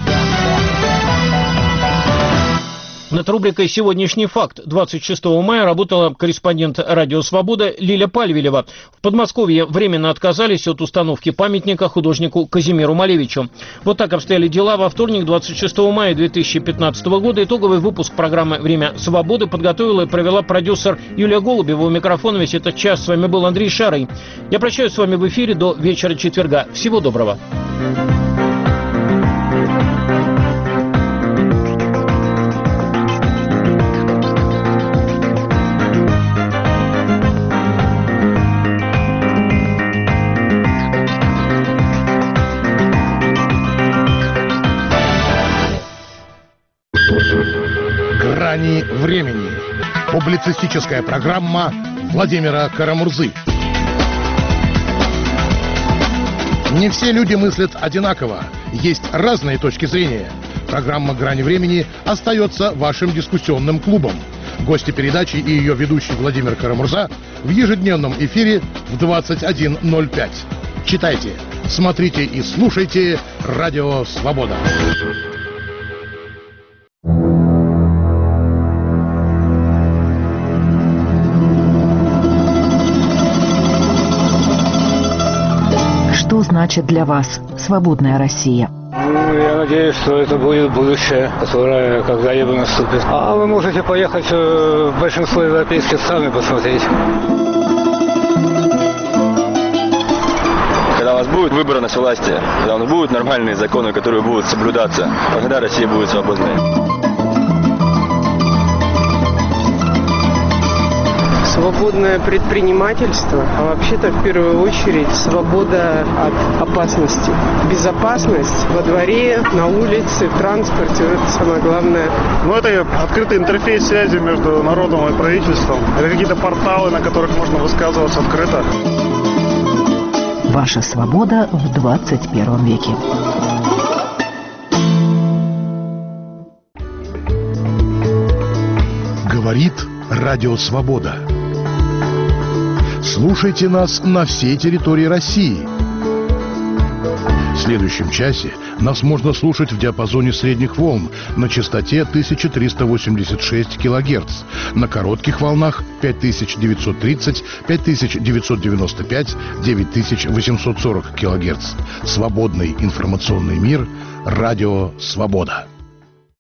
B: Над рубрикой «Сегодняшний факт» двадцать шестого мая работала корреспондент «Радио Свобода» Лиля Пальвелева. В Подмосковье временно отказались от установки памятника художнику Казимиру Малевичу. Вот так обстояли дела во вторник, двадцать шестого мая две тысячи пятнадцатого года. Итоговый выпуск программы «Время свободы» подготовила и провела продюсер Юлия Голубева. У микрофона весь этот час с вами был Андрей Шарый. Я прощаюсь с вами в эфире до вечера четверга. Всего доброго.
V: «Грани времени». Публицистическая программа Владимира Карамурзы. Не все люди мыслят одинаково. Есть разные точки зрения. Программа «Грани времени» остается вашим дискуссионным клубом. Гости передачи и ее ведущий Владимир Карамурза в ежедневном эфире в двадцать один ноль пять. Читайте, смотрите и слушайте «Радио Свобода».
W: Что значит для вас свободная Россия?
X: Ну, я
D: надеюсь, что это будет будущее, которое когда-либо наступит. А вы можете поехать в большинство европейских стран и посмотреть.
E: Когда у нас будет выборность власти, когда у нас будут нормальные законы, которые будут соблюдаться, тогда Россия будет свободной.
W: Свободное предпринимательство, а вообще-то в первую очередь свобода от опасности. Безопасность во дворе, на улице, в транспорте, это самое главное.
X: Ну, это открытый интерфейс связи между народом и правительством. Это какие-то порталы, на которых можно высказываться открыто.
Y: Ваша свобода в двадцать первом веке.
V: Говорит Радио Свобода. Слушайте нас на всей территории России. В следующем часе нас можно слушать в диапазоне средних волн на частоте тысяча триста восемьдесят шесть килогерц, на коротких волнах пять тысяч девятьсот тридцать, пять тысяч девятьсот девяносто пять, девять тысяч восемьсот сорок килогерц. Свободный информационный мир. Радио Свобода.